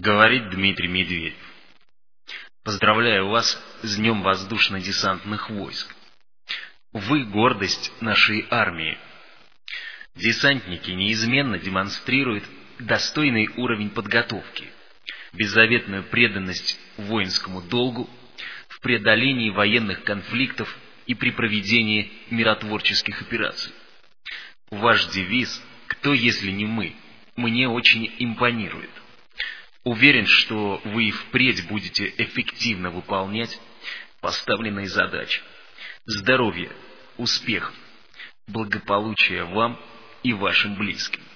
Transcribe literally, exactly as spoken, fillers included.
Говорит Дмитрий Медведев. Поздравляю вас с Днем воздушно-десантных войск. Вы гордость нашей армии. Десантники неизменно демонстрируют достойный уровень подготовки, беззаветную преданность воинскому долгу в преодолении военных конфликтов и при проведении миротворческих операций. Ваш девиз «Кто, если не мы?» мне очень импонирует. Уверен, что вы и впредь будете эффективно выполнять поставленные задачи. Здоровья, успехов, благополучия вам и вашим близким.